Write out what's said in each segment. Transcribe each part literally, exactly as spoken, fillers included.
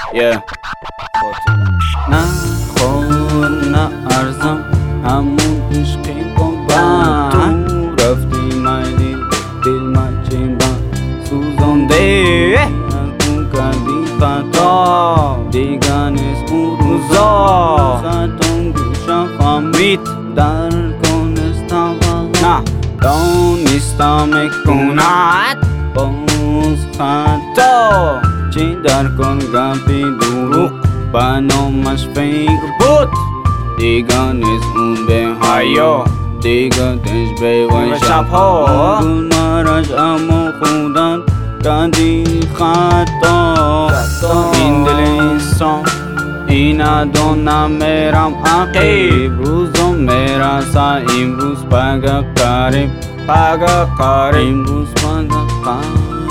yeah. نه خور نه ارزم همون عشقی با تو رفتی مایلی دل مچین با سوزنده نگون کردی خطا دیگه نیست اون روزا ستون گوشم فهمید در کنستم نه دانستم کند باز خطا چی در کن گپی دروغ بنامش فکر بود دیگه نیست اون به حیا دیگه تشبه و شبها گل مرش اما خودت کردی خطا این دل انسان این ادانم میرم عقیب روزم میرسه امروز پگه قریب پگه قریب امروز پگه قریب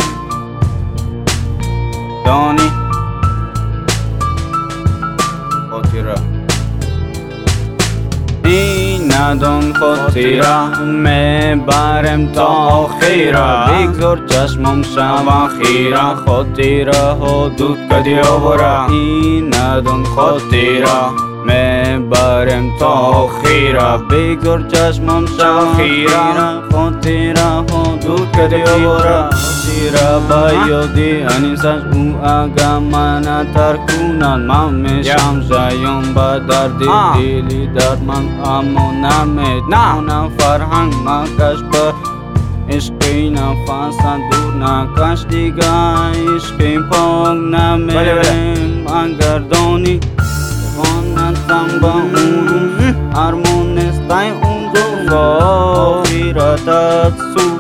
دانی خاطره این ندان خاطره میبرم تا آخیره بگذار چشمم شوه خیره خاطره ها دود کدی آوره این ندان خاطره میبرم تا آخیره بگذار چشمم شوه خیره خاطره ها دود کدی آوره خاطره با یادی انیسش او اگه من ترک کنن من میشم شایم با درد دلی درد من اما نمیدونم فرهنگ مکش با عشقی نفس دور نکش دیگه عشقی پاک نمیرم اگر دانی وانتم با اون روز ارمون نستای اون روزا آخیرتت سو